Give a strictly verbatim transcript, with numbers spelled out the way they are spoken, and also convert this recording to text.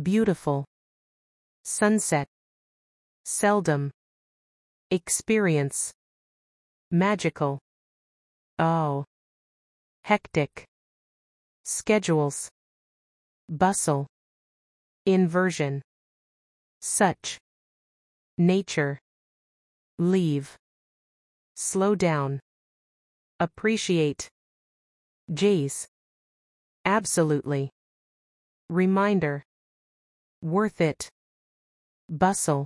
beautiful, sunset, seldom, experience, magical, oh, hectic, schedules, bustle, inversion, such, nature, leave, slow down, appreciate, jays, absolutely, reminder, worth it, bustle,